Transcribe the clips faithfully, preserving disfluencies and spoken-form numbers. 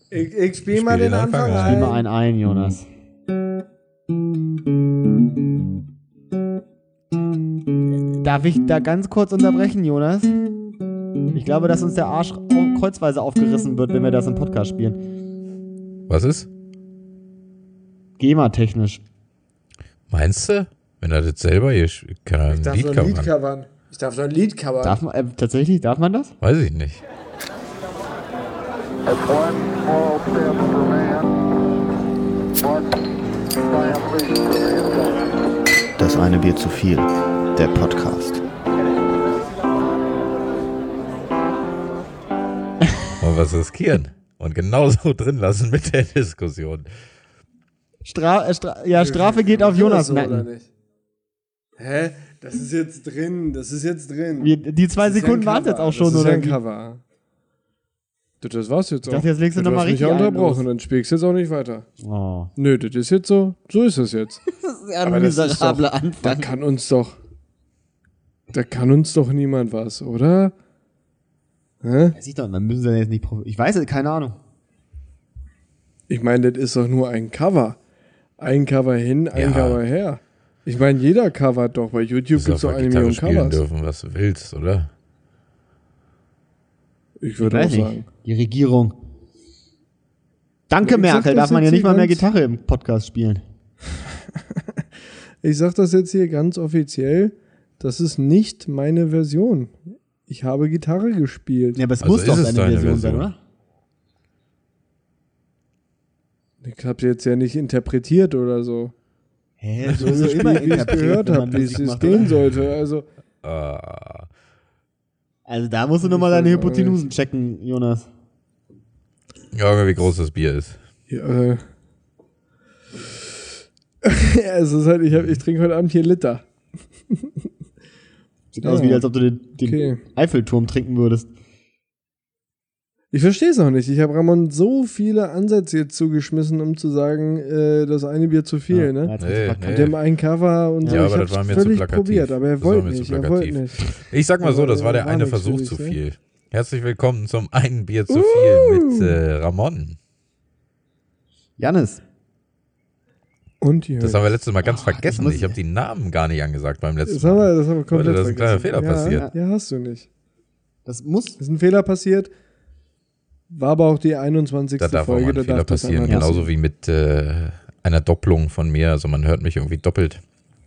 Ich, ich spiele mal den Anfang ein. Spiel mal einen ein, Jonas. Darf ich da ganz kurz unterbrechen, Jonas? Ich glaube, dass uns der Arsch kreuzweise aufgerissen wird, wenn wir das im Podcast spielen. Was ist? GEMA-technisch. Meinst du? Wenn er das selber hier kann er Ich ein darf Lied doch ein Lied covern. covern. Ich darf doch ein Lied covern. Darf man, äh, tatsächlich, darf man das? Weiß ich nicht. Das eine Bier zu viel, der Podcast. Mal was riskieren. Und genauso drin lassen mit der Diskussion. Stra äh, Stra ja, Strafe geht auf Jonas so, oder Nacken. nicht? Hä? Das ist jetzt drin. Das ist jetzt drin. Wir, die zwei Das ist Sekunden ja ein waren jetzt Cover. auch schon, das ist oder? Ja ein wie? Cover. Das, das war's jetzt Ich auch. dachte, jetzt legst du Das noch mal hast mich richtig ja ein, unterbrochen, los. dann spielst du jetzt auch nicht weiter. Oh. Nö, das ist jetzt so. So ist es jetzt. Das ist ja ein Aber das ist miserabler doch, da Anfang. kann uns doch, da kann uns doch niemand was, oder? Hä? Weiß ich doch, dann müssen sie jetzt nicht. prof- Ich weiß es, keine Ahnung. Ich meine, das ist doch nur ein Cover. Ein Cover hin, ein Ja. Cover her. Ich meine, jeder covert doch. Bei YouTube Du gibt es sollst doch auf eine Gitarre Million spielen Covers. dürfen, was du willst, oder? Ich würde Weiß auch nicht. sagen. Die Regierung. Danke, Ja, ich sag Merkel. das Darf man ja jetzt nicht mal hier mehr ganz- Gitarre im Podcast spielen. Ich sag das jetzt hier ganz offiziell. Das ist nicht meine Version. Ich habe Gitarre gespielt. Ja, aber es Also muss ist doch es deine deine Version sein, Version? oder? Ich habe sie jetzt ja nicht interpretiert oder so. Hä? So gespielt, wie ich es gehört habe, wie es es gehen sollte. Also, Ah, Also da musst du nochmal deine Hypotenusen checken, Jonas. ja, wie groß das Bier ist. ja, äh. ja, es ist halt, ich, hab- ich trinke heute Abend hier Liter. Sieht aus, Ja. wie als ob du den, den Okay. Eiffelturm trinken würdest. Ich verstehe es auch nicht. Ich habe Ramon so viele Ansätze jetzt zugeschmissen, um zu sagen, äh, das eine Bier zu viel, Ja, ne? er hat's Nee, verkackt. nee. Mit dem einen Cover und so. Ja, ich aber hab's das war mir zu völlig plakativ. probiert, aber er Das war wollte mir zu nicht. Er wollte plakativ. nicht. Ich sag mal so, das war der War eine nichts Versuch für zu dich, ne? viel. Herzlich willkommen zum einen Bier zu viel mit äh, Ramon. Janis. Und hier. Das haben wir letztes Mal ganz Oh, vergessen. ich muss- Ich habe die Namen gar nicht angesagt beim letzten Das haben wir, Mal. das haben wir komplett Leute, da ist ein kleiner vergessen. Fehler ja, passiert. Ja, hast du nicht. Das muss. Ist ein Fehler passiert. War aber auch die einundzwanzigste Da darf auch Folge. mal da ein Fehler darf das passieren, einmal genauso wie mit äh, einer Doppelung von mir. Also man hört mich irgendwie doppelt.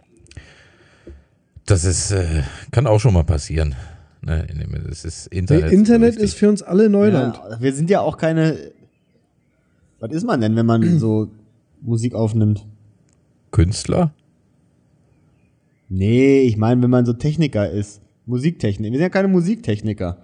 Das ist, äh, kann auch schon mal passieren. Ne? Das ist Internet. Nee, Internet so ist für uns alle Neuland. Ja, wir sind ja auch keine. Was ist man denn, wenn man so Musik aufnimmt? Künstler? Nee, ich meine, wenn man so Techniker ist. Musiktechnik. Wir sind ja keine Musiktechniker.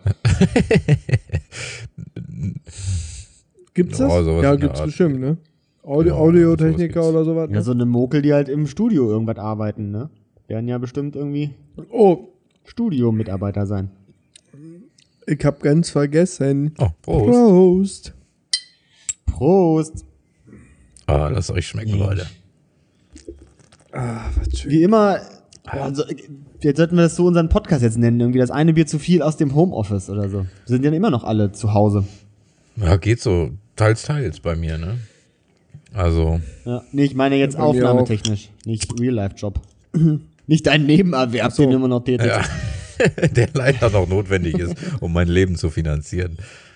Gibt's Ja, das? sowas Ja, in der gibt's Art. bestimmt, ne? Audio, Ja, Audiotechniker sowas oder sowas. Ja, Ne? so eine Mokel, die halt im Studio irgendwas arbeiten, ne? Werden ja bestimmt irgendwie Oh, Studio-Mitarbeiter sein. ich hab ganz vergessen. Oh, Prost. Prost. Prost! Ah, lasst euch schmecken, Leute. Ah, was schön. Wie immer, also, jetzt sollten wir das so unseren Podcast jetzt nennen, irgendwie das eine Bier zu viel aus dem Homeoffice oder so. Wir sind ja immer noch alle zu Hause. Ja, geht so teils, teils bei mir, ne? Also, Ja, nee, ich meine jetzt Ja, bei mir aufnahmetechnisch, nicht Real-Life-Job. Nicht dein Nebenerwerb, so. den du immer noch tätig. ja, der leider noch notwendig ist, um mein Leben zu finanzieren.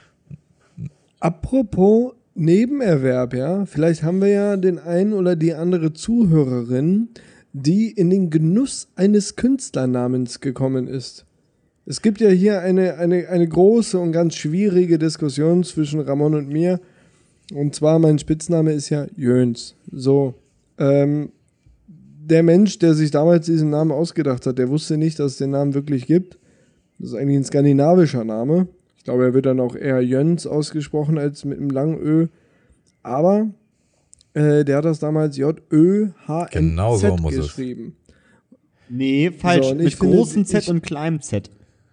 Apropos Nebenerwerb, ja. Vielleicht haben wir ja den einen oder die andere Zuhörerin, die in den Genuss eines Künstlernamens gekommen ist. Es gibt ja hier eine, eine, eine große und ganz schwierige Diskussion zwischen Ramon und mir. Und zwar, mein Spitzname ist ja Jöns. So, ähm, der Mensch, der sich damals diesen Namen ausgedacht hat, der wusste nicht, dass es den Namen wirklich gibt. Das ist eigentlich ein skandinavischer Name. Ich glaube, er wird dann auch eher Jöns ausgesprochen als mit einem langen Ö. Aber äh, der hat das damals J Ö H N Z Genau so muss es. geschrieben. Nee, falsch. So, und ich Mit finde, großem Z ich- und kleinem Z.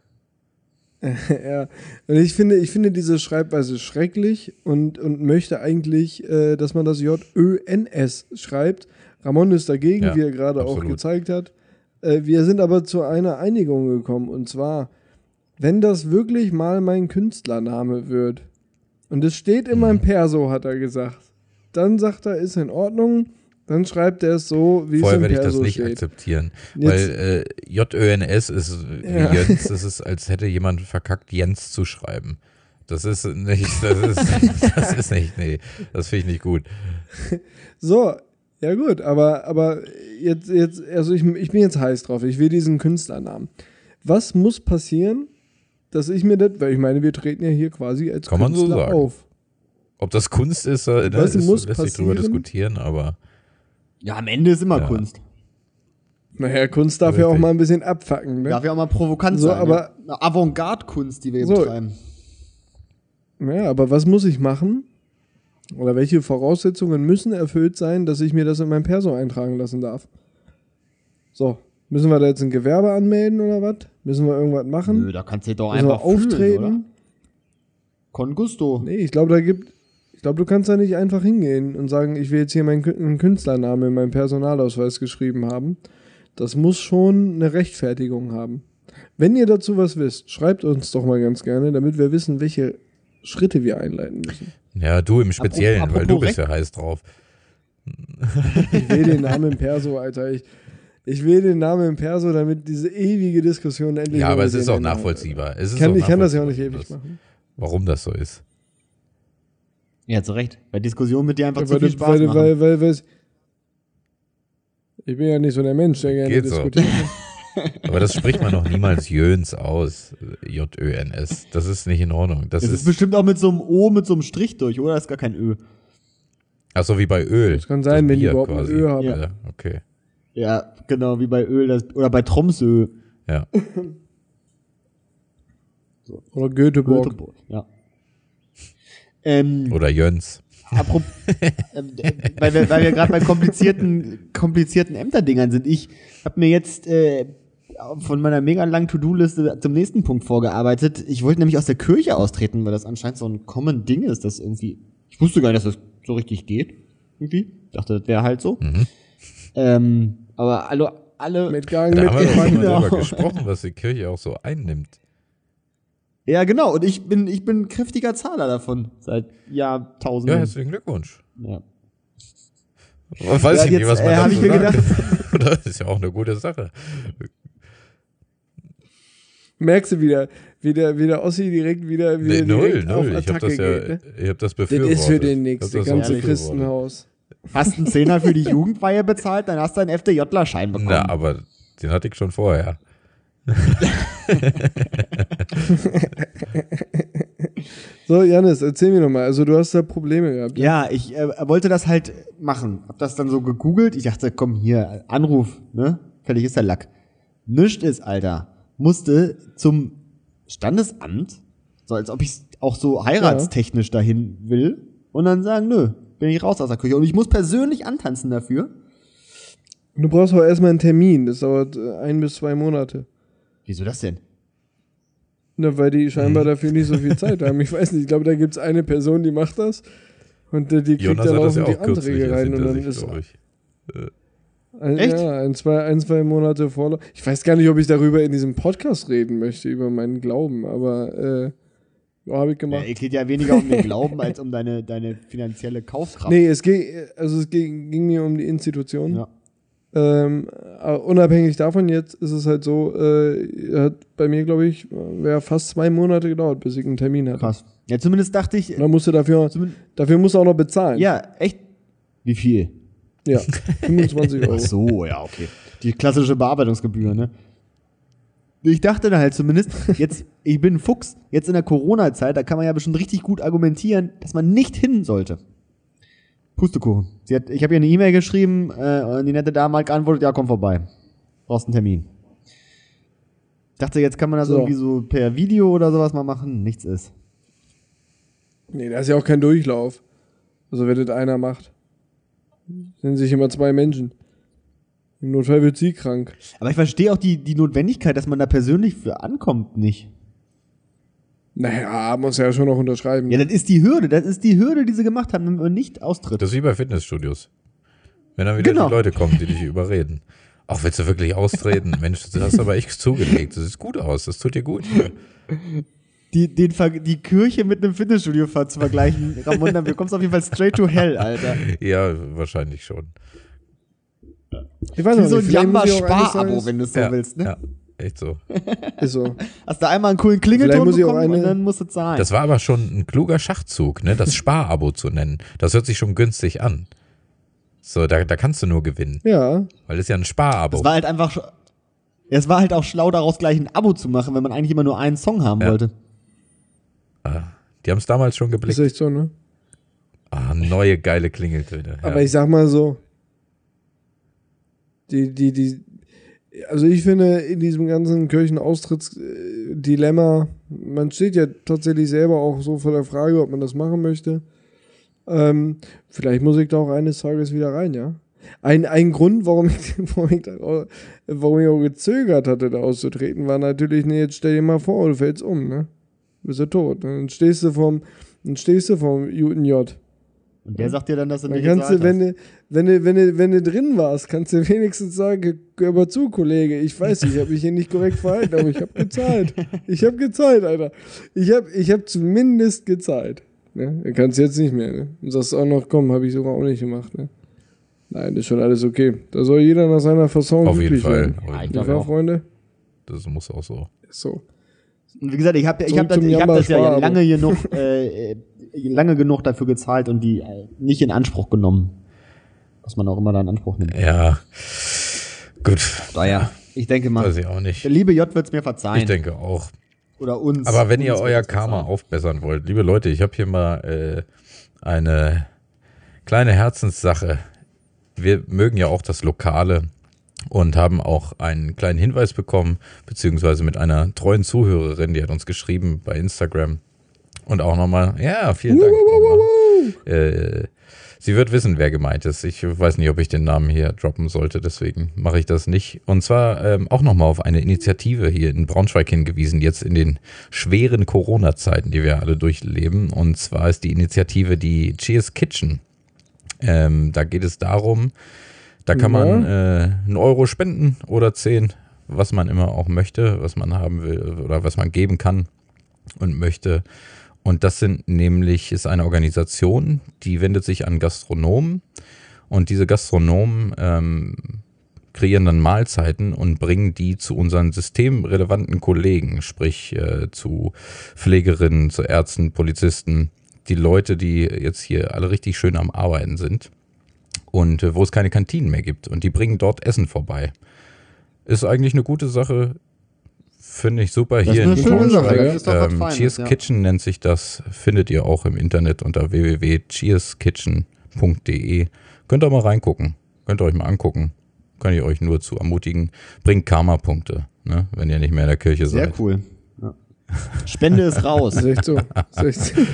Ja, und ich finde, ich finde diese Schreibweise schrecklich und, und möchte eigentlich, äh, dass man das J Ö N S schreibt. Ramon ist dagegen, Ja, wie er gerade auch absolut. gezeigt hat. Äh, wir sind aber zu einer Einigung gekommen. Und zwar, wenn das wirklich mal mein Künstlername wird, Und es steht in meinem Perso, hat er gesagt. Dann sagt er, ist in Ordnung. Dann schreibt er es so, wie Vorher es im werde ich Perso das nicht steht. akzeptieren. Jetzt- weil äh, J Ö N S ist wie Ja. Jöns, das ist, als hätte jemand verkackt, Jens zu schreiben. Das ist nicht, das ist, das ist nicht, nee, das finde ich nicht gut. So, ja gut, aber, aber jetzt, jetzt, also ich, ich bin jetzt heiß drauf. Ich will diesen Künstlernamen. Was muss passieren, dass ich mir das, weil ich meine, wir treten ja hier quasi als Kann man so Künstler sagen. auf. Ob das Kunst ist, äh, Was ist muss lässt sich drüber passieren? diskutieren, aber Ja, am Ende ist immer Ja. Kunst. Naja, Kunst darf ja auch Richtig. mal ein bisschen abfacken, ne? Darf ja auch mal provokant So, sein. aber- ne? Eine Avantgarde-Kunst, die wir hier So. betreiben. Ja, aber was muss ich machen? Oder welche Voraussetzungen müssen erfüllt sein, dass ich mir das in mein Perso eintragen lassen darf? So, müssen wir da jetzt ein Gewerbe anmelden oder was? Müssen wir irgendwas machen? Nö, da kannst du doch müssen wir einfach fühlen, auftreten? oder? Con gusto. Nee, ich glaube, da gibt. Ich glaube, du kannst da nicht einfach hingehen und sagen, ich will jetzt hier meinen Kü- einen Künstlernamen in meinen Personalausweis geschrieben haben. Das muss schon eine Rechtfertigung haben. Wenn ihr dazu was wisst, schreibt uns doch mal ganz gerne, damit wir wissen, welche Schritte wir einleiten müssen. ja, du im Speziellen, Apropos weil du bist Recht- ja heiß drauf. Ich will den Namen im Perso, Alter. Ich, ich will den Namen im Perso, damit diese ewige Diskussion endlich Ja, mal aber es mit ist den auch Ende hat. nachvollziehbar. Es ist Ich kann, auch ich kann das ja auch nicht nachvollziehbar, ewig machen. warum das so ist. Ja, zu Recht. Bei Diskussionen mit dir einfach Ja, zu weil, viel du- Spaß weil, machen. weil, weil, weil, ich bin ja nicht so der Mensch, der gerne Geht so. diskutiert. Aber das spricht man noch niemals Jöns aus. J Ö N S. Das ist nicht in Ordnung. Das, Das ist ist, bestimmt auch mit so einem O, mit so einem Strich durch, oder? Das ist gar kein Ö. ach so, wie bei Öl. Das kann sein, Das wenn die Bier überhaupt ein quasi. Ö haben. Ja, okay. Ja, genau, wie bei Öl. Das, oder bei Tromsø. Ja. Oder Göteborg. Göteborg. Ja. Ähm, Oder Jöns. apropos, ähm, äh, weil wir, weil wir gerade bei komplizierten, komplizierten Ämterdingern sind. Ich habe mir jetzt äh, von meiner mega langen To-Do-Liste zum nächsten Punkt vorgearbeitet. Ich wollte nämlich aus der Kirche austreten, weil das anscheinend so ein common Ding ist, das irgendwie. Ich wusste gar nicht, dass das so richtig geht. Irgendwie. Ich dachte, das wäre halt so. Mhm. Ähm, aber alle, alle. Mitgegangen, Da haben wir doch mal mitgefangen. Genau. darüber gesprochen, was die Kirche auch so einnimmt. Ja, genau. Und ich bin, ich bin kräftiger Zahler davon. Seit Ja, Jahrtausenden. herzlichen Glückwunsch. Ja. Ich weiß Ja, ich nicht, jetzt, was man äh, hab dazu ich mir sagt. Das ist ja auch eine gute Sache. Merkst du wieder, wie der, wie der Ossi direkt wieder, wieder Nee, null, direkt auf null. Ich habe Attacke das ja, geht. Ne? ich hab das Das befürwortet. ist für den Ich nix, hab das das ganze auch befürwortet. Christenhaus. Hast einen Zehner für die Jugendweihe bezahlt, dann hast du einen FDJler-Schein bekommen. Na, aber den hatte ich schon vorher. So, Janis, erzähl mir nochmal. Also, du hast da Probleme gehabt. Ja, ich äh, wollte das halt machen. Hab das dann so gegoogelt. Ich dachte, komm, hier, Anruf, ne? Fertig ist der Lack. Nischt ist, Alter. Musste zum Standesamt, so als ob ich auch so heiratstechnisch dahin will, und dann sagen, nö, bin ich raus aus der Küche. Und ich muss persönlich antanzen dafür. Und du brauchst auch erstmal einen Termin. Das dauert äh, ein bis zwei Monate. Wieso das denn? Ne, weil die Mhm. scheinbar dafür nicht so viel Zeit haben. Ich weiß nicht, ich glaube, da gibt es eine Person, die macht das. Und äh, die kriegt Jonas dann hat das ja laufend die auch kürzlich Anträge erst rein. Und hinter dann sich, ist glaube ich. ein, Echt? Ja, ein, zwei, ein, zwei Monate Vorlauf. Ich weiß gar nicht, ob ich darüber in diesem Podcast reden möchte, über meinen Glauben, aber äh, ja, habe ich Ja, gemacht. es geht ja weniger um den Glauben als um deine, deine finanzielle Kaufkraft. Nee, es ging, also es ging, ging mir um die Institution. Ja. Ähm, aber unabhängig davon, jetzt ist es halt so, äh, hat bei mir, glaube ich, wäre fast zwei Monate gedauert, bis ich einen Termin hatte. Krass. Ja, zumindest dachte ich, Und dann musst du dafür, Zumin- dafür musst du auch noch bezahlen. ja, echt. Wie viel? Ja, fünfundzwanzig Euro. Ach so, ja, okay. Die klassische Bearbeitungsgebühr, ne? Ich dachte da halt zumindest, jetzt, ich bin ein Fuchs, jetzt in der Corona-Zeit, da kann man ja bestimmt richtig gut argumentieren, dass man nicht hin sollte. Pustekuchen. Sie hat, ich habe ihr eine E-Mail geschrieben, äh, und die nette Dame hat geantwortet, ja, komm vorbei. Brauchst einen Termin. Dachte, jetzt kann man das So. irgendwie so per Video oder sowas mal machen. Nichts ist. Nee, da ist ja auch kein Durchlauf. Also wenn das einer macht. Sind sich immer zwei Menschen. Im Notfall wird sie krank. Aber ich verstehe auch die, die Notwendigkeit, dass man da persönlich für ankommt, nicht. Naja, muss ja schon noch unterschreiben. Ja, das ist die Hürde, das ist die Hürde, die sie gemacht haben, wenn man nicht austritt. Das ist wie bei Fitnessstudios. Wenn dann wieder Genau. die Leute kommen, die dich überreden. Ach, willst du wirklich austreten? Mensch, du hast aber echt zugelegt. Das sieht gut aus, das tut dir gut. die, den Ver- die Kirche mit einem Fitnessstudio ver- zu vergleichen, Ramon, dann bekommst du auf jeden Fall straight to hell, Alter. Ja, wahrscheinlich schon. Ich weiß Wie noch so nicht, ein vielleicht muss ich auch eines Jamba-Spar-Abo, Tages- wenn du es so ja, willst, ne? Ja, echt so. Ist so. Hast du einmal einen coolen Vielleicht Klingelton muss ich auch bekommen eine- und dann musst du zahlen. Das war aber schon ein kluger Schachzug, ne? Das Sparabo zu nennen. Das hört sich schon günstig an. So, da, da kannst du nur gewinnen, Ja. weil es ja ein Sparabo. Es war halt einfach, sch- es war halt auch schlau, daraus gleich ein Abo zu machen, wenn man eigentlich immer nur einen Song haben Ja. wollte. Ah, die haben es damals schon Ist geblickt. echt so, ne? Ah, neue geile Klingeltöne. Ja. Aber ich sag mal so, die, die, die, also ich finde, in diesem ganzen Kirchenaustrittsdilemma, man steht ja tatsächlich selber auch so vor der Frage, ob man das machen möchte. Ähm, vielleicht muss ich da auch eines Tages wieder rein, ja. Ein, ein Grund, warum ich, warum, ich da, auch- warum ich auch gezögert hatte, da auszutreten, war natürlich, nee, jetzt stell dir mal vor, du fällst um, ne? Bist du tot. Ne? Dann stehst du vom, dann stehst du vom Juden J. Und der sagt dir dann, dass du Dann nicht kannst du, gezahlt wenn du, wenn du, wenn du, wenn du drin warst, kannst du wenigstens sagen, hör mal zu, Kollege, ich weiß, ich habe mich hier nicht korrekt verhalten, aber ich habe gezahlt. Ich habe gezahlt, Alter. Ich habe ich hab zumindest gezahlt. Ne? Du kannst jetzt nicht mehr. Ne? Und sagst auch noch, komm, habe ich sogar auch nicht gemacht. Ne? Nein, ist schon alles okay. Da soll jeder nach seiner Fasson Auf jeden glücklich Fall. werden. Auf Ja, ich jeden glaub Fall. Ja, auch. Freunde? Das muss auch so. Ist so. Und wie gesagt, ich habe ich Zurück hab das, zum ich hab das ja Jamba-Spar-Abo. lange genug, äh, äh, lange genug dafür gezahlt und die äh, nicht in Anspruch genommen. Was man auch immer da in Anspruch nimmt. Ja. Gut. Naja, ich denke mal, Weiß ich auch nicht. der liebe J wird's mir verzeihen. Ich denke auch. Oder uns. Aber wenn ihr uns euer wird's Karma verzeihen. aufbessern wollt, liebe Leute, ich habe hier mal äh, eine kleine Herzenssache. Wir mögen ja auch das Lokale und haben auch einen kleinen Hinweis bekommen, beziehungsweise mit einer treuen Zuhörerin, die hat uns geschrieben bei Instagram. Und auch nochmal, ja, vielen Dank. nochmal. Äh, sie wird wissen, wer gemeint ist. Ich weiß nicht, ob ich den Namen hier droppen sollte, deswegen mache ich das nicht. Und zwar ähm, auch nochmal auf eine Initiative hier in Braunschweig hingewiesen, jetzt in den schweren Corona-Zeiten, die wir alle durchleben. Und zwar ist die Initiative die Cheers Kitchen. Ähm, da geht es darum, da kann Ja. man äh, einen Euro spenden oder zehn, was man immer auch möchte, was man haben will oder was man geben kann und möchte. Und das sind nämlich, ist eine Organisation, die wendet sich an Gastronomen und diese Gastronomen ähm, kreieren dann Mahlzeiten und bringen die zu unseren systemrelevanten Kollegen, sprich äh, zu Pflegerinnen, zu Ärzten, Polizisten, die Leute, die jetzt hier alle richtig schön am Arbeiten sind und äh, wo es keine Kantinen mehr gibt und die bringen dort Essen vorbei. Ist eigentlich eine gute Sache, finde ich super. Das Hier ist eine in schöne Sache, Braunschweig. das ist doch was Ähm, Feines, Cheers ja. Kitchen nennt sich das, findet ihr auch im Internet unter w w w punkt cheers kitchen punkt d e. Könnt ihr mal reingucken, könnt ihr euch mal angucken. Kann ich euch nur zu ermutigen. Bringt Karma-Punkte, ne, wenn ihr nicht mehr in der Kirche Sehr seid. cool. Ja. Spende ist raus. Ist echt so. Ist echt so.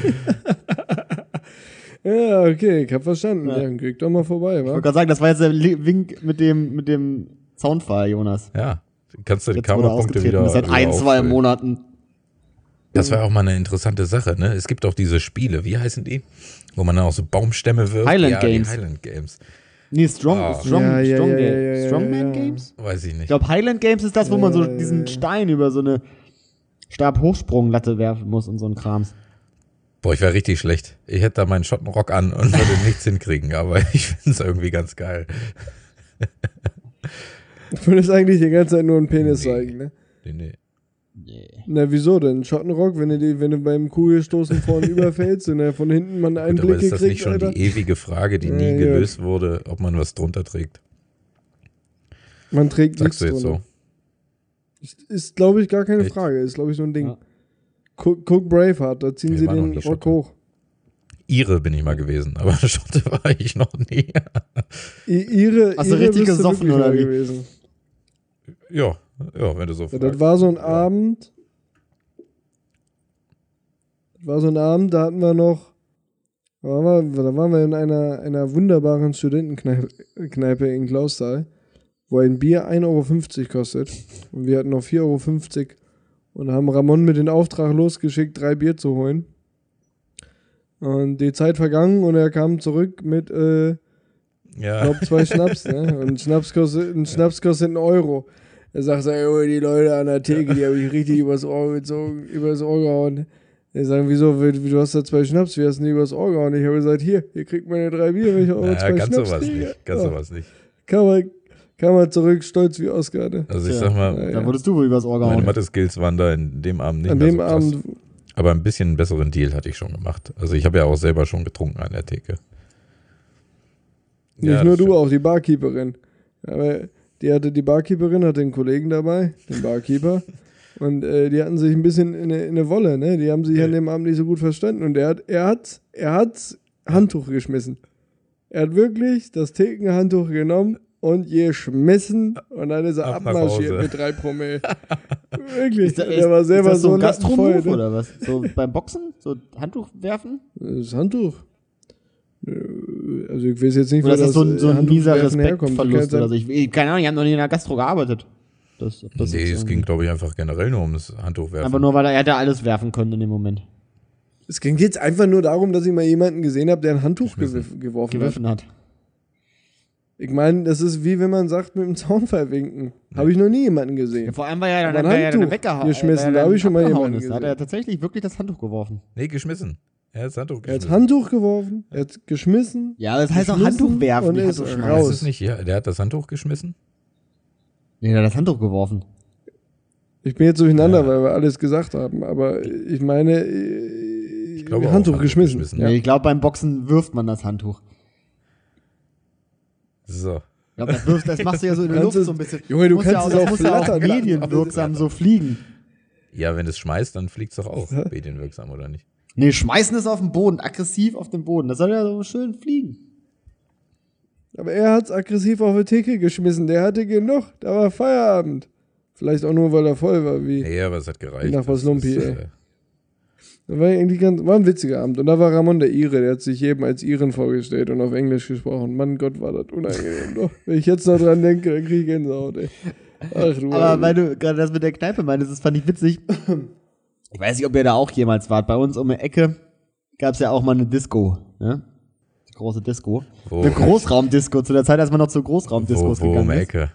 Ja, okay, ich hab verstanden. Ja. Ja, dann krieg doch mal vorbei, Ich wa? wollte gerade sagen, das war jetzt der Li- Wink mit dem, mit dem Soundfall, Jonas. Ja, kannst du die Jetzt wurde Karma-Punkte ausgetreten. wieder Seit wieder ein, zwei auffüllen. Monaten. Das war auch mal eine interessante Sache, ne? Es gibt auch diese Spiele, wie heißen die? Wo man dann auch so Baumstämme wirft. Highland ja, Games. Die Highland Games. Nee, Strong, Ah. Strong, Ja, ja, Strong ja, Game. ja, ja, Strongman ja. Games? Weiß ich nicht. Ich glaube, Highland Games ist das, wo man so Ja, ja, diesen ja. Stein über so eine Stabhochsprunglatte werfen muss und so ein Krams. Boah, ich wäre richtig schlecht. Ich hätte da meinen Schottenrock an und würde nichts hinkriegen, aber ich finde es irgendwie ganz geil. Du würdest eigentlich die ganze Zeit nur einen Penis Nee. zeigen, ne? Nee, nee. Na, wieso denn? Schottenrock, wenn du, die, wenn du beim Kugelstoßen vorne überfällst und er von hinten mal einen Gut, aber Blick ist das nicht kriegt, schon Alter? die ewige Frage, die Ja, nie ja. gelöst wurde, ob man was drunter trägt? Man trägt Sagst nichts du jetzt drunter. so? Ist, ist glaube ich, gar keine Echt? Frage. Ist, glaube ich, so ein Ding. Ja. Guck, guck Braveheart, da ziehen Wir sie waren noch den nie Rock Schotte. hoch. Ihre bin ich mal gewesen, aber Schotte war ich noch nie. I, ihre, Hast du ihre richtig bist gesoffen, wirklich oder mal wie? gewesen. Ja, ja, wenn du so Ja, fragst. das war so ein Ja. Abend. Das war so ein Abend, da hatten wir noch. Da waren wir, da waren wir in einer, einer wunderbaren Studentenkneipe Kneipe in Clausthal, wo ein Bier ein Euro fünfzig kostet. Und wir hatten noch vier Euro fünfzig und haben Ramon mit dem Auftrag losgeschickt, drei Bier zu holen. Und die Zeit vergangen und er kam zurück mit, äh, ich Ja, glaube, zwei Schnaps, ne? Und ein Schnaps kostet, ein Schnaps kostet einen Euro. Er sagt, ey, die Leute an der Theke, die habe ich richtig übers Ohr gezogen, übers Ohr gehauen. Die sagen, wieso, wie, du hast da zwei Schnaps, wie hast du nie übers Ohr gehauen? Ich habe gesagt, hier, ihr kriegt meine drei Bier, wenn ich eure Naja, zwei ganz Schnaps sowas kriege. nicht. Ganz Ja. sowas nicht. Kann man, kann man zurück, stolz wie Oscar, ne? Also ich Tja. sag mal, Ja, Da wurdest du wohl übers Ohr meine gehauen. Mathe-Skills waren da in dem Abend nicht An mehr dem so krass. Abend, Aber ein bisschen einen besseren Deal hatte ich schon gemacht. Also ich habe ja auch selber schon getrunken an der Theke. nicht Ja, nur das du, stimmt. auch die Barkeeperin. Aber die hatte, die Barkeeperin hatte einen Kollegen dabei, den Barkeeper. Und äh, die hatten sich ein bisschen in eine, in eine Wolle, ne? Die haben sich an dem Abend nicht so gut verstanden. Und er hat, er hat, er hat Handtuch geschmissen. Er hat wirklich das Thekenhandtuch genommen und geschmissen und dann ist er Ab nach abmarschiert Hause. mit drei Promille. Wirklich. Ist, da, der war selber ist das so ein lattenvoll, Gastro-Move ne? oder was? So beim Boxen? So Handtuch werfen? Das Handtuch. Äh, Also ich weiß jetzt nicht, Oder ist das so ein, so ein mieser Handtuchwerfen herkommt. Respektverlust Du oder kannst so? Ich, ich, keine Ahnung, ich habe noch nie in der Gastro gearbeitet. Das, ob das Nee, jetzt es irgendwie- ging, glaube ich, einfach generell nur ums Handtuchwerfen. Aber nur, weil er, er hätte alles werfen können in dem Moment. Es ging jetzt einfach nur darum, dass ich mal jemanden gesehen habe, der ein Handtuch Geschmissen. gew geworfen hat. Gewiffen hat. Ich meine, das ist wie wenn man sagt, mit dem Zaunfall winken. Habe ich noch nie jemanden gesehen. Ja, vor allem war ja Aber dann, ein wär ja dann Handtuch weggehauen. geschmissen, weil er da dann hab ich schon mal abgehauen jemanden ist. Da hat er gesehen. tatsächlich wirklich das Handtuch geworfen. Nee, geschmissen. Er hat das Handtuch Er hat geschmissen. Handtuch geworfen, er hat geschmissen. Ja, das heißt auch Geschmissen Handtuch werfen, und nicht ist Handtuch raus. schmeißen. Ist es nicht, ja, der hat das Handtuch geschmissen? Nee, der hat das Handtuch geworfen. Ich bin jetzt durcheinander, Ja. weil wir alles gesagt haben, aber ich meine, äh, Ich glaube auch, Handtuch Handtuch geschmissen. geschmissen. Ja. Nee, ich glaube, beim Boxen wirft man das Handtuch. So. Ich glaube, das, wirfst- das machst du ja so in der Kannst Luft es- so ein bisschen. Junge, du Muss kannst ja auch, es das auch muss ja auch flattern lassen. medienwirksam so fliegen. Ja, wenn du es schmeißt, dann fliegt es doch auch medienwirksam, oder nicht? Nee, schmeißen es auf den Boden, aggressiv auf den Boden. Das soll ja so schön fliegen. Aber er hat's aggressiv auf die Theke geschmissen. Der hatte genug. Da war Feierabend. Vielleicht auch nur, weil er voll war, wie. Nee, aber es hat gereicht. Nach was Das Lumpi, ist, ey. äh, Das war irgendwie ganz, war ein witziger Abend. Und da war Ramon der Ire, der hat sich jedem als Iren vorgestellt und auf Englisch gesprochen. Mann Gott, war das unangenehm. Doch, wenn ich jetzt noch dran denke, dann kriege ich Gänsehaut, ey. Ach du Aber Heilige. weil du gerade das mit der Kneipe meintest, das fand ich witzig. Ich weiß nicht, ob ihr da auch jemals wart. Bei uns um die Ecke gab es ja auch mal eine Disco. Ne? Die große Disco. Wo? Eine Großraumdisco. Zu der Zeit, als man noch zu wo, Großraumdiscos wo um gegangen die ist. Ecke?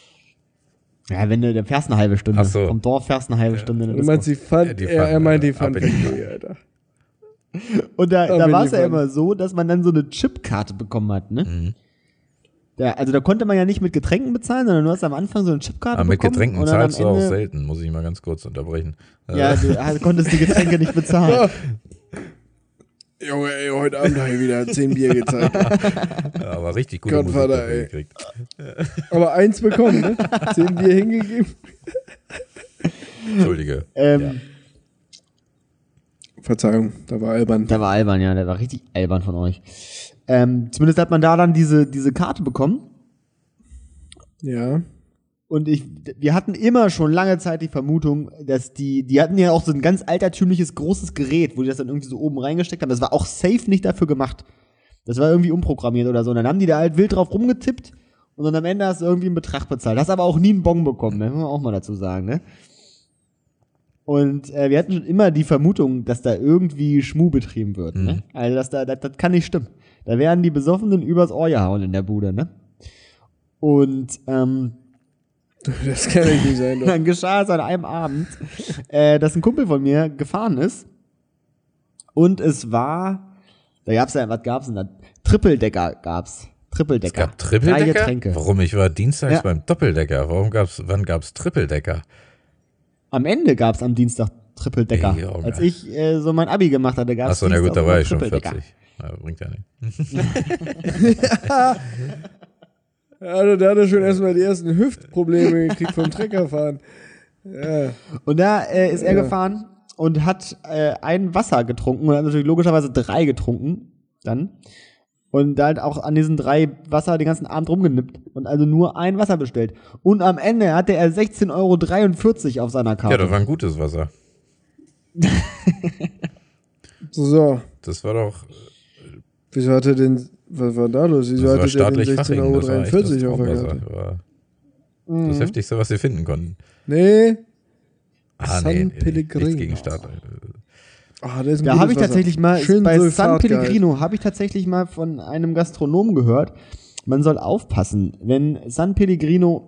Ja, wenn du, der fährst eine halbe Stunde. Ach so. Vom Dorf fährst eine halbe Stunde in eine Du meinst, Disco. die fand, Ja, die er, er Pfanne, meint die ab fand in die- Family, Alter. Und da, Da da bin war ich es ja dran. immer so, dass man dann so eine Chipkarte bekommen hat, ne? Mhm. Da, also da konnte man ja nicht mit Getränken bezahlen, sondern du hast am Anfang so eine Chipkarte Aber mit bekommen. Getränken und dann am zahlst du auch Ende- selten, muss ich mal ganz kurz unterbrechen. Äh, Ja, du hast- konntest die Getränke nicht bezahlen. Junge, ey, heute Abend habe ich wieder zehn Bier gezeigt. Ja, aber richtig gute Musik Gottvater, dafür ey. gekriegt. Aber eins bekommen, ne? Zehn Bier hingegeben. Entschuldige. Ähm, Verzeihung, da war albern. Der war albern, ja, der war richtig albern von euch. Ähm, zumindest hat man da dann diese, diese Karte bekommen. Ja. Und ich, wir hatten immer schon lange Zeit die Vermutung, dass die, die hatten ja auch so ein ganz altertümliches großes Gerät, wo die das dann irgendwie so oben reingesteckt haben. Das war auch safe nicht dafür gemacht. Das war irgendwie umprogrammiert oder so. Und dann haben die da halt wild drauf rumgetippt und dann am Ende hast du irgendwie einen Betrag bezahlt. Hast aber auch nie einen Bon bekommen, ne? Muss man auch mal dazu sagen, ne? Und äh, wir hatten schon immer die Vermutung, dass da irgendwie Schmuh betrieben wird, ne? Also dass da, das, das kann nicht stimmen. Da werden die Besoffenen übers Ohr gehauen in der Bude, ne? Und ähm, Das kann nicht nicht sein, doch. dann geschah es an einem Abend, äh, dass ein Kumpel von mir gefahren ist und es war, da gab's ja, was gab's denn da? Trippeldecker gab's. Trippeldecker. Es gab Trippeldecker? Drei Getränke. Warum? Ich war dienstags Ja. beim Doppeldecker. Warum gab's, wann gab's Trippeldecker? Am Ende gab's am Dienstag Trippeldecker. Ey, Junge. Als ich äh, so mein Abi gemacht hatte, gab's Achso, na gut, Dienstag da war immer ich schon Trippeldecker. vierzig. Ja, bringt ja nicht. Also, da hat er schon erstmal die ersten Hüftprobleme gekriegt vom Treckerfahren. Ja. Und da äh, ist er Ja. gefahren und hat äh, ein Wasser getrunken und hat natürlich logischerweise drei getrunken dann. Und da halt auch an diesen drei Wasser den ganzen Abend rumgenippt und also nur ein Wasser bestellt. Und am Ende hatte er sechzehn Euro dreiundvierzig auf seiner Karte. Ja, das war ein gutes Wasser. So, Das war doch, wieso hat er denn, was war da los? das Wieso war hatte der denn staatlich sechzehn Faching. Euro Das war echt das dreiundvierzig auf der Traumwasser. Karte? War Mhm. das Heftigste, was sie finden konnten. Nee. Ah, San nee, Pellegrino. nichts gegen Staat. Ah, das ist ein Da gutes habe ich Wasser. tatsächlich mal, Schön bei San Sulfatgehalt. Pellegrino habe ich tatsächlich mal von einem Gastronomen gehört, man soll aufpassen, wenn San Pellegrino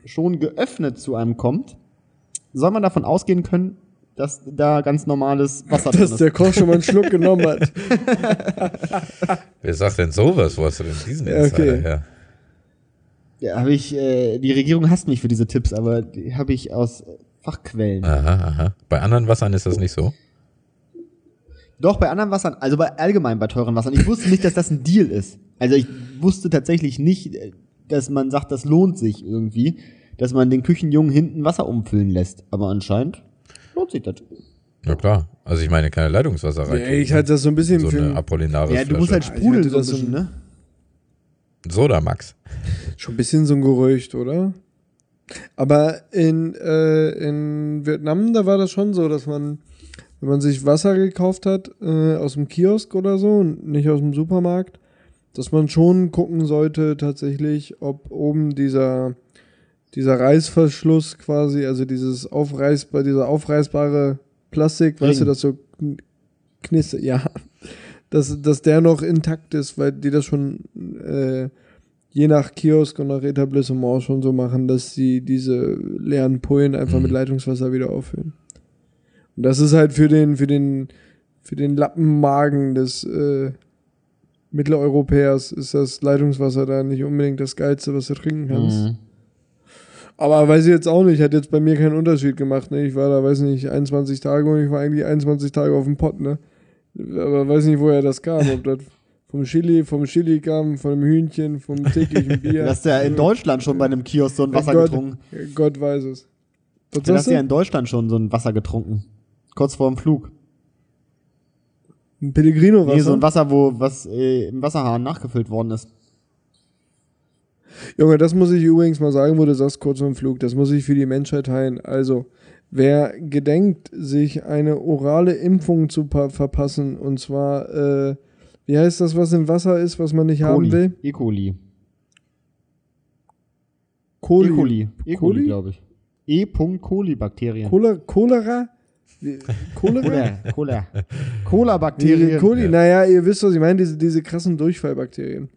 schon geöffnet zu einem kommt, soll man davon ausgehen können, dass da ganz normales Wasser drin Dass ist. der Koch schon mal einen Schluck genommen hat. Wer sagt denn sowas? Wo hast du denn diesen Ja, Insider okay. her? Ja, habe ich, äh, die Regierung hasst mich für diese Tipps, aber die habe ich aus Fachquellen. Aha, aha. Bei anderen Wassern ist das nicht so? Doch, bei anderen Wassern, also bei allgemein bei teuren Wassern. Ich wusste nicht, dass das ein Deal ist. Also ich wusste tatsächlich nicht, dass man sagt, das lohnt sich irgendwie, dass man den Küchenjungen hinten Wasser umfüllen lässt. Aber anscheinend lohnt sich das. Ja klar. Also ich meine keine Leitungswasser rein. Ja, ich hatte das so ein bisschen so für eine Apollinaris Ja, du musst halt Ich sprudeln hatte so ein das so bisschen, ein- ne? Soda Max. schon ein bisschen so ein Gerücht, oder? Aber in, äh, in Vietnam, da war das schon so, dass man, wenn man sich Wasser gekauft hat, äh, aus dem Kiosk oder so, und nicht aus dem Supermarkt, dass man schon gucken sollte tatsächlich, ob oben dieser, dieser Reißverschluss quasi, also dieses aufreißbare, dieser aufreißbare Plastik, weißt du, Ring. das so kn- knistert, ja, dass, dass der noch intakt ist, weil die das schon äh, je nach Kiosk und nach Etablissement schon so machen, dass sie diese leeren Pullen einfach Mhm. mit Leitungswasser wieder auffüllen. Und das ist halt für den, für den, für den Lappenmagen des äh, Mitteleuropäers ist das Leitungswasser da nicht unbedingt das Geilste, was du trinken kannst. Mhm. Aber weiß ich jetzt auch nicht, hat jetzt bei mir keinen Unterschied gemacht. Ne? Ich war da, weiß nicht, einundzwanzig Tage und ich war eigentlich einundzwanzig Tage auf dem Pott, ne? Aber weiß nicht, woher das kam. Ob das vom Chili, vom Chili kam, von dem Hühnchen, vom täglichen Bier. Du hast ja in Deutschland schon bei einem Kiosk so ein Wasser Gott, getrunken. Gott weiß es. Was Du hast sagst ja du? in Deutschland schon so ein Wasser getrunken. Kurz vor dem Flug. Ein Pellegrino-Wasser? Nee, so ein Wasser, wo was äh, im Wasserhahn nachgefüllt worden ist. Junge, das muss ich übrigens mal sagen, wo du sagst, kurz vor dem Flug, das muss ich für die Menschheit teilen. Also, wer gedenkt, sich eine orale Impfung zu pa- verpassen, und zwar, äh, wie heißt das, was im Wasser ist, was man nicht haben will? E. coli. Coli. E. coli. E. Coli? coli, glaube ich. E. coli-Bakterien. Cholera? Cholera? Wie- Cholera? Cola. Cola. Nee, Cola-Bakterien. Coli, Ja. naja, ihr wisst, was ich meine, diese, diese krassen Durchfallbakterien.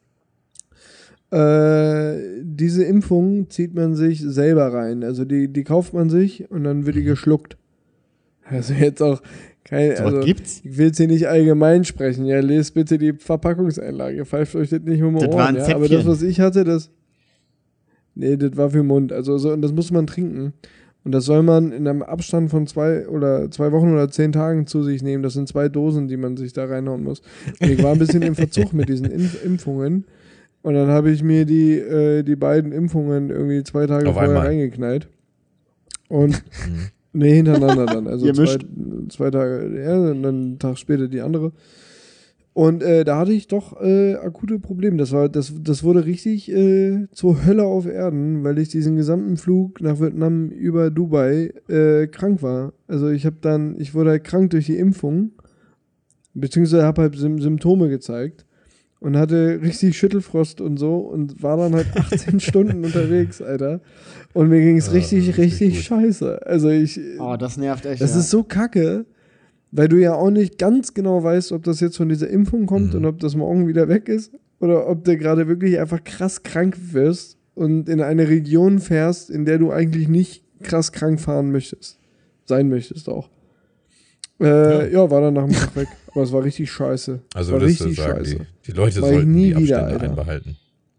Äh, diese Impfung zieht man sich selber rein. Also die, die kauft man sich und dann wird die geschluckt. Also jetzt auch kein, So also was gibt's? ich will jetzt hier nicht allgemein sprechen. Ja, lest bitte die Verpackungseinlage. Pfeift euch das nicht um die Das war Ohren. ein Ja? Aber Zäpfchen. das, was ich hatte, das. Nee, das war für den Mund. Also so, und das muss man trinken. Und das soll man in einem Abstand von zwei oder zwei Wochen oder zehn Tagen zu sich nehmen. Das sind zwei Dosen, die man sich da reinhauen muss. Und ich war ein bisschen im Verzug mit diesen Impf- Impfungen. Und dann habe ich mir die, äh, die beiden Impfungen irgendwie zwei Tage Auf vorher einmal. reingeknallt. Und Mhm. nee, hintereinander dann. Also Ihr zwei, mischt. zwei Tage, ja, und dann einen Tag später die andere. Und äh, da hatte ich doch äh, akute Probleme. Das war, das, das wurde richtig äh, zur Hölle auf Erden, weil ich diesen gesamten Flug nach Vietnam über Dubai äh, krank war. Also ich habe dann, ich wurde halt krank durch die Impfung, beziehungsweise habe halt Sym Symptome gezeigt und hatte richtig Schüttelfrost und so und war dann halt achtzehn Stunden unterwegs, Alter. Und mir ging es Ah, richtig, richtig richtig gut. scheiße. Also ich, Oh, das nervt echt. das ja. ist so kacke, weil du ja auch nicht ganz genau weißt, ob das jetzt von dieser Impfung kommt Mhm. und ob das morgen wieder weg ist oder ob du gerade wirklich einfach krass krank wirst und in eine Region fährst, in der du eigentlich nicht krass krank fahren möchtest. Sein möchtest auch. Äh, ja. war dann nach dem Tag weg. Aber es war richtig scheiße. Also war würdest du richtig sagen, die, scheiße. die Leute Mach ich sollten nie die wieder, Abstände Alter. einbehalten.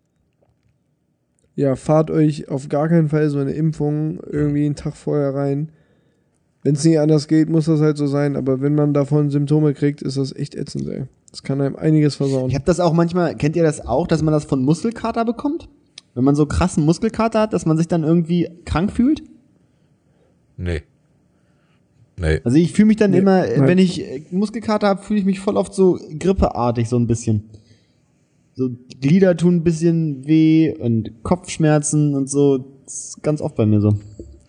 Ja, fahrt euch auf gar keinen Fall so eine Impfung irgendwie einen Tag vorher rein. Wenn es nicht anders geht, muss das halt so sein. Aber wenn man davon Symptome kriegt, ist das echt ätzend, ey. Das kann einem einiges versauen. Ich habe das auch manchmal, kennt ihr das auch, dass man das von Muskelkater bekommt? Wenn man so krassen Muskelkater hat, dass man sich dann irgendwie krank fühlt? Nee. Nee. Also ich fühle mich dann Nee, immer, äh, nein. wenn ich äh, Muskelkater habe, fühle ich mich voll oft so grippeartig, so ein bisschen. So Glieder tun ein bisschen weh und Kopfschmerzen und so. Das ist ganz oft bei mir so.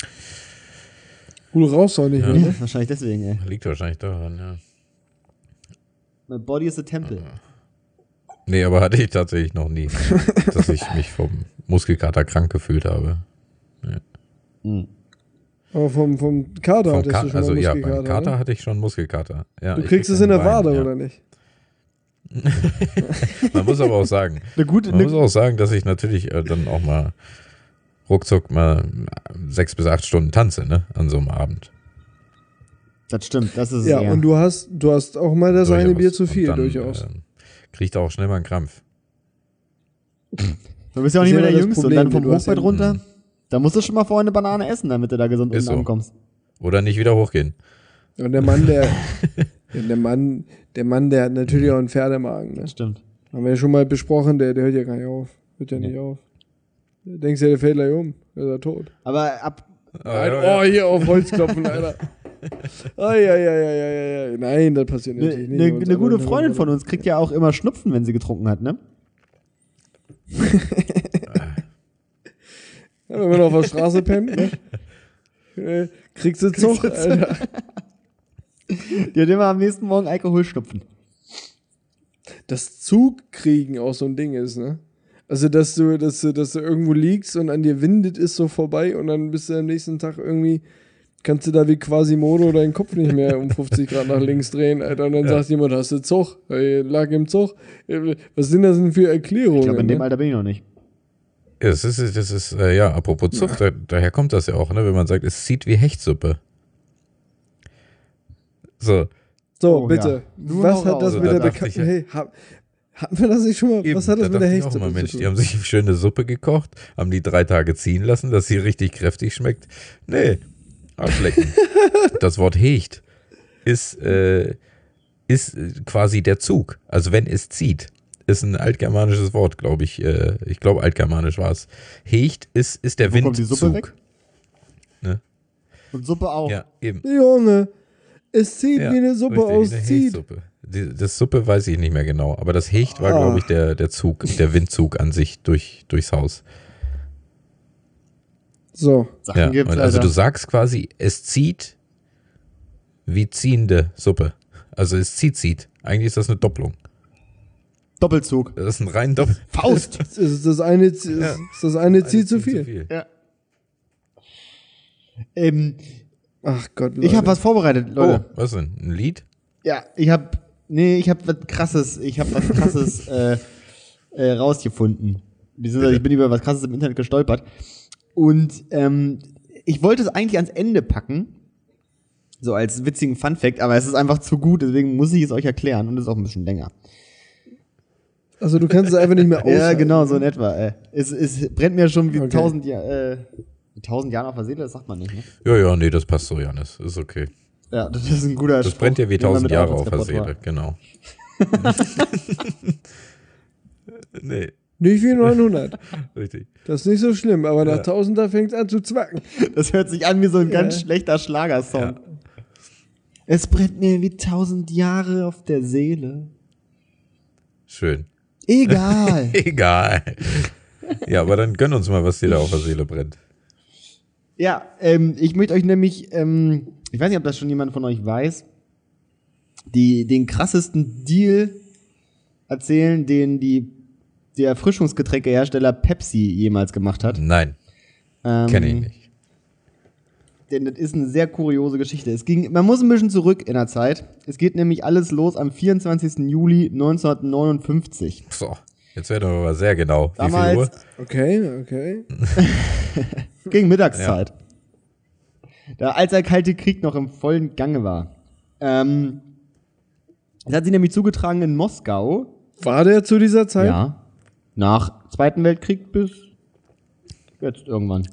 Gut raus auch nicht Ja. mehr, Ja, ne? wahrscheinlich deswegen, ey. Liegt wahrscheinlich daran, ja. My body is a temple. Nee, aber hatte ich tatsächlich noch nie, dass ich mich vom Muskelkater krank gefühlt habe. Mhm. Aber vom, vom Kater Vom hattest Ka du schon also mal ja, Muskelkater, beim Kater ne? hatte ich schon Muskelkater. Ja, Du ich kriegst krieg es in der den Bein, Wade, ja. oder nicht? Man muss aber auch sagen, Eine gute, man eine, muss auch sagen, dass ich natürlich äh, dann auch mal ruckzuck mal sechs bis acht Stunden tanze, ne, an so einem Abend. Das stimmt, das ist Ja, sehr. und du hast, du hast auch mal das eine Durchaus. Bier zu Und viel, dann, durchaus. Äh, kriegt auch schnell mal einen Krampf. Du bist ja auch ist nicht mehr ja der das Jüngste Problem, und dann vom du hast Hochbett ja- runter. Da musst du schon mal vorher eine Banane essen, damit du da gesund Ist unten so. ankommst. Oder nicht wieder hochgehen. Und der Mann, der, der Mann, der Mann, der hat natürlich auch einen Pferdemagen, ne? Das stimmt. Haben wir ja schon mal besprochen, der, der hört ja gar nicht auf. Hört ja nicht auf. Du denkst ja, der fällt gleich um. Der ist ja tot. Aber ab. Nein, oh, hier auf Holz klopfen, Alter. Ai, ai, ai, ai, ai, ai. Nein, das passiert Eine natürlich nicht. ne, Bei uns ne gute anderen- Freundin von uns kriegt ja auch immer Schnupfen, wenn sie getrunken hat, ne? Ja, wenn man auf der Straße pennt, ne? Äh, Kriegst du Zug, Alter. Die hat immer am nächsten Morgen Alkoholschnupfen. Das Zugkriegen auch so ein Ding ist, ne? Also, dass du, dass du, dass du irgendwo liegst und an dir windet, ist so vorbei und dann bist du am nächsten Tag irgendwie, kannst du da wie Quasimodo deinen Kopf nicht mehr um fünfzig Grad nach links drehen, Alter. Und dann Ja. sagt jemand, hast du Zug? Hey, lag im Zug. Was sind das denn für Erklärungen? Ich glaube, in dem ne? Alter bin ich noch nicht. Das ist, das ist äh, ja, apropos Zucht, da, daher kommt das ja auch, ne, wenn man sagt, es zieht wie Hechtsuppe. So, So, Oh, bitte. ja. Nur Was hau hat raus. das Also, mit da der dachte bekannten... ich ja- Hey, hab, hatten wir das nicht schon mal? eben, Was hat das da mit der dachte ich auch Hechtsuppe immer, zu Mensch, tun? die haben sich eine schöne Suppe gekocht, haben die drei Tage ziehen lassen, dass sie richtig kräftig schmeckt. Nee, Arschlecken. Das Wort Hecht ist, äh, ist äh, quasi der Zug. Also wenn es zieht, ist ein altgermanisches Wort, glaube ich. Äh, ich glaube, altgermanisch war es. Hecht ist, ist der Wo kommt die Suppe Windzug. weg? Ne? Und Suppe auch. Ja, eben. Junge, es zieht Ja, wie eine Suppe richtig, wie eine auszieht. Hechtsuppe. Die, das Suppe weiß ich nicht mehr genau, aber das Hecht war, Ah. glaube ich, der, der Zug, der Windzug an sich durch, durchs Haus. So, Sachen Ja, gibt's, und also Alter. du sagst quasi, es zieht wie ziehende Suppe. Also es zieht, zieht. Eigentlich ist das eine Doppelung. Doppelzug. Das ist ein rein Doppel. Faust. es ist das eine, ist Ja. das eine zieht zu viel. Ja. Ähm, Ach Gott, ich Leute. habe was vorbereitet, Oh, Leute. was denn? Ein Lied? Ja, ich habe nee, ich habe was krasses, ich habe was krasses äh, äh, rausgefunden. Beziehungsweise ich bin über was krasses im Internet gestolpert. Und ähm, ich wollte es eigentlich ans Ende packen, so als witzigen Funfact, aber es ist einfach zu gut, deswegen muss ich es euch erklären und es ist auch ein bisschen länger. Also du kannst es einfach nicht mehr aushalten. Ja, genau, so in etwa. Äh. Es, es brennt mir schon wie Okay. tausend Jahr, äh, wie tausend Jahren auf der Seele, das sagt man nicht, ne? Ja, ja, nee, das passt so, Janis. Ist okay. Ja, das ist ein guter Das Spruch, brennt dir wie den man tausend mit Jahre Autos auf der kaputt Seele, genau. Nee, Nicht wie neunhundert. richtig. Das ist nicht so schlimm, aber nach Ja. tausender fängt es an zu zwacken. war. Das hört sich an wie so ein Ja. ganz schlechter Schlagersong. Ja. Es brennt mir wie tausend Jahre auf der Seele. Schön. Egal. Egal. Ja, aber dann gönn uns mal, was dir da auf der Seele brennt. Ja, ähm, ich möchte euch nämlich, ähm, ich weiß nicht, ob das schon jemand von euch weiß, die, den krassesten Deal erzählen, den die, der Erfrischungsgetränkehersteller Pepsi jemals gemacht hat. Nein, Ähm, kenne ich nicht. Denn das ist eine sehr kuriose Geschichte. Es ging, man muss ein bisschen zurück in der Zeit. Es geht nämlich alles los am vierundzwanzigsten Juli neunzehnhundertneunundfünfzig. So, jetzt werden wir aber sehr genau. Wie viel Damals- Uhr? Okay, okay. Gegen Mittagszeit. Da, als der Kalte Krieg noch im vollen Gange war. Ähm, es hat sich nämlich zugetragen in Moskau. War der zu dieser Zeit? Ja. Nach Zweiten Weltkrieg bis jetzt irgendwann.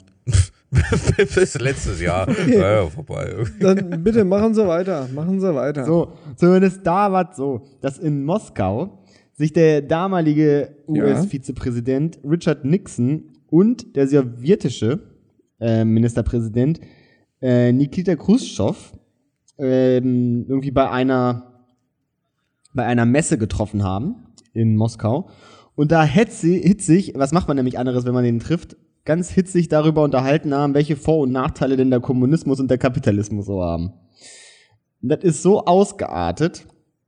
Bis letztes Jahr. Ja, ja, vorbei. Dann bitte machen Sie weiter. Machen Sie weiter. So, zumindest da war es so, dass in Moskau sich der damalige U Ja. S-Vizepräsident Richard Nixon und der sowjetische äh, Ministerpräsident äh, Nikita Khrushchev ähm, irgendwie bei einer bei einer Messe getroffen haben in Moskau. Und da hetzi- hitzig, was macht man nämlich anderes, wenn man den trifft, ganz hitzig darüber unterhalten haben, welche Vor- und Nachteile denn der Kommunismus und der Kapitalismus so haben. Und das ist so ausgeartet,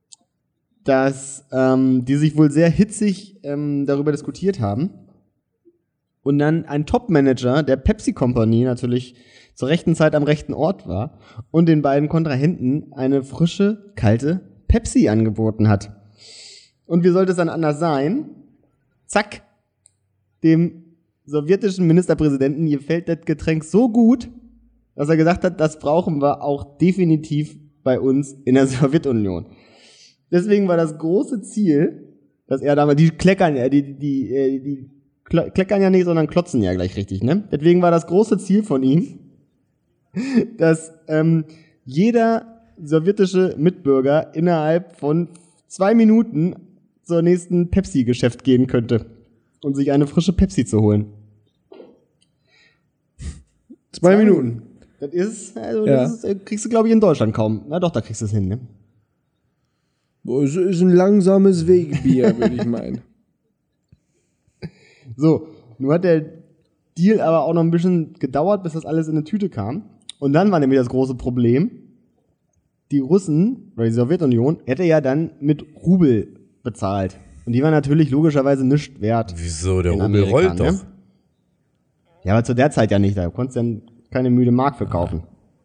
dass ähm, die sich wohl sehr hitzig ähm, darüber diskutiert haben. Und dann ein Top-Manager der Pepsi-Company natürlich zur rechten Zeit am rechten Ort war und den beiden Kontrahenten eine frische, kalte Pepsi angeboten hat. Und wie sollte es dann anders sein? Zack, dem sowjetischen Ministerpräsidenten gefällt das Getränk so gut, dass er gesagt hat, das brauchen wir auch definitiv bei uns in der Sowjetunion. Deswegen war das große Ziel, dass er damals, die kleckern ja, die, die, die, die kleckern ja nicht, sondern klotzen ja gleich richtig, ne? Deswegen war das große Ziel von ihm, dass ähm, jeder sowjetische Mitbürger innerhalb von zwei Minuten zur nächsten Pepsi-Geschäft gehen könnte und sich eine frische Pepsi zu holen. Zwei, zwei Minuten. Minuten. Das ist, also ja. das ist, kriegst du, glaube ich, in Deutschland kaum. Na doch, da kriegst du es hin, ne? Es ist ein langsames Wegbier, würde ich meinen. So, nun hat der Deal aber auch noch ein bisschen gedauert, bis das alles in eine Tüte kam. Und dann war nämlich das große Problem, die Russen, oder die Sowjetunion, hätte ja dann mit Rubel bezahlt. Und die war natürlich logischerweise nichts wert. Wieso? Der Rubel rollt doch. Ne? Ja, aber zu der Zeit ja nicht. Da konntest du dann keine müde Mark für kaufen.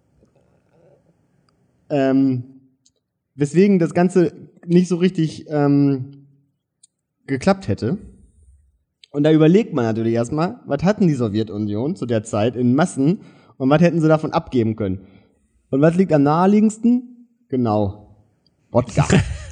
Ähm, weswegen das Ganze nicht so richtig ähm, geklappt hätte. Und da überlegt man natürlich erstmal, was hatten die Sowjetunion zu der Zeit in Massen und was hätten sie davon abgeben können? Und was liegt am naheliegendsten? Genau. Wodka.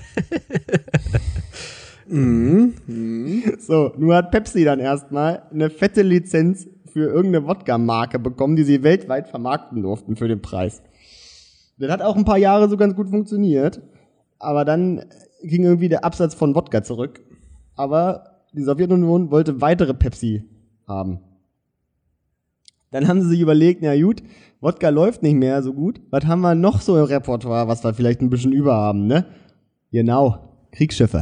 mhm. Mhm. So, nun hat Pepsi dann erstmal eine fette Lizenz für irgendeine Wodka-Marke bekommen, die sie weltweit vermarkten durften für den Preis. Das hat auch ein paar Jahre so ganz gut funktioniert, aber dann ging irgendwie der Absatz von Wodka zurück. Aber die Sowjetunion wollte weitere Pepsi haben. Dann haben sie sich überlegt, na gut, Wodka läuft nicht mehr so gut. Was haben wir noch so im Repertoire, was wir vielleicht ein bisschen über haben, ne? Genau, Kriegsschiffe.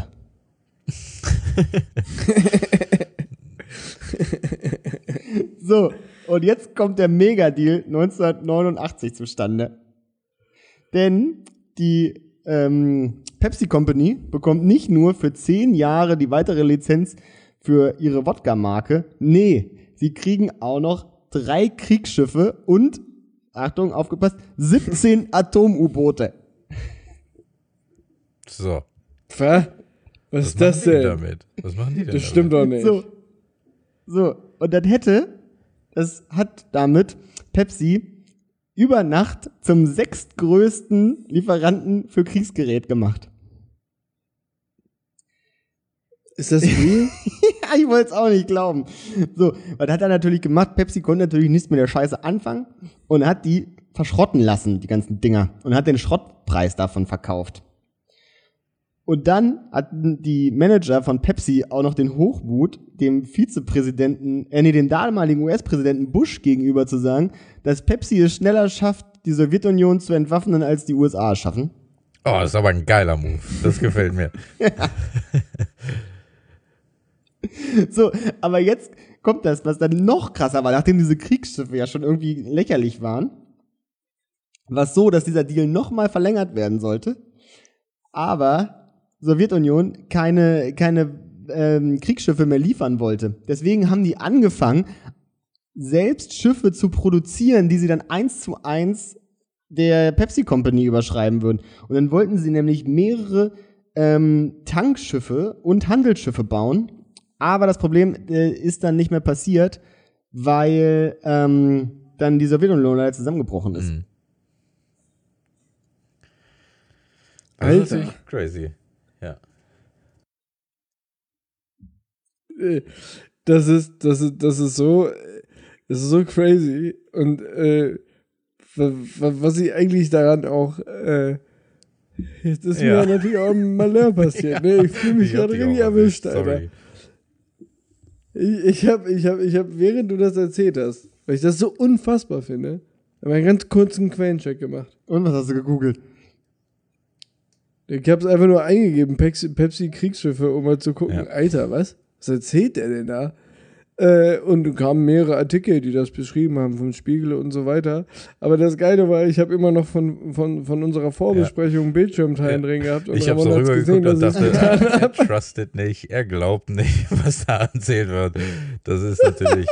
So, und jetzt kommt der Megadeal neunzehnhundertneunundachtzig zustande. Denn die ähm, Pepsi Company bekommt nicht nur für zehn Jahre die weitere Lizenz für ihre Wodka-Marke, nee, sie kriegen auch noch drei Kriegsschiffe und, Achtung, aufgepasst, siebzehn Atom-U-Boote. So. Was? Was ist das denn? Damit? Was machen die denn Das damit? stimmt doch nicht. So, so, und das hätte, das hat damit Pepsi über Nacht zum sechstgrößten Lieferanten für Kriegsgerät gemacht. Ist das real? Ja, ich wollte es auch nicht glauben. So, was hat er natürlich gemacht? Pepsi konnte natürlich nichts mit der Scheiße anfangen und hat die verschrotten lassen, die ganzen Dinger, und hat den Schrottpreis davon verkauft. Und dann hatten die Manager von Pepsi auch noch den Hochmut, dem Vizepräsidenten, äh, nee, dem damaligen U S-Präsidenten Bush gegenüber zu sagen, dass Pepsi es schneller schafft, die Sowjetunion zu entwaffnen, als die U S A es schaffen. Oh, das ist aber ein geiler Move. Das gefällt mir. Ja. So, aber jetzt kommt das, was dann noch krasser war, nachdem diese Kriegsschiffe ja schon irgendwie lächerlich waren, war es so, dass dieser Deal nochmal verlängert werden sollte, aber Sowjetunion keine, keine ähm, Kriegsschiffe mehr liefern wollte. Deswegen haben die angefangen, selbst Schiffe zu produzieren, die sie dann eins zu eins der Pepsi Company überschreiben würden. Und dann wollten sie nämlich mehrere ähm, Tankschiffe und Handelsschiffe bauen. Aber das Problem äh, ist dann nicht mehr passiert, weil ähm, dann die Sowjetunion leider zusammengebrochen ist. Mhm. Das ist Alter. natürlich crazy. Ja. Das ist, das ist, das ist so, das ist so crazy. Und äh, was ich eigentlich daran auch, äh, jetzt ist Ja. mir natürlich auch ein Malheur passiert. Ne? Ich fühle mich Ich hab gerade dich richtig auch erwischt, erwischt, Alter. sorry. Ich, ich habe, ich habe, ich habe, während du das erzählt hast, weil ich das so unfassbar finde, habe einen ganz kurzen Quellencheck gemacht. Und was hast du gegoogelt? Ich habe es einfach nur eingegeben, Pepsi, Pepsi Kriegsschiffe, um mal zu gucken, Ja. Alter, was? Was erzählt der denn da? Äh, und kamen mehrere Artikel, die das beschrieben haben, vom Spiegel und so weiter. Aber das Geile war, ich habe immer noch von, von, von unserer Vorbesprechung einen Bildschirmteil Ja. drin gehabt. Und Ich habe so Ramon hat's rübergeguckt und was ich dachte, getan er hab. trustet nicht, er glaubt nicht, was da erzählt wird. Das ist natürlich...